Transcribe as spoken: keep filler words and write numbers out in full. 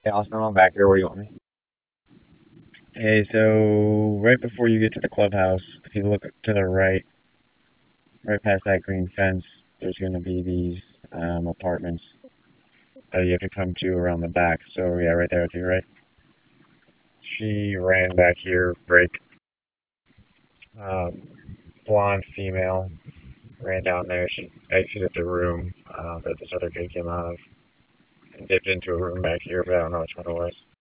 Hey, Austin, I'm back here. Where you want me? Hey, so right before you get to the clubhouse, if you look to the right, right past that green fence, there's going to be these um, apartments that you have to come to around the back. So yeah, right there to your right. She ran back here, break. Um, Blonde female ran down there. She exited the room uh, that this other kid came out of and dipped into a room back here, but I don't know which one it was.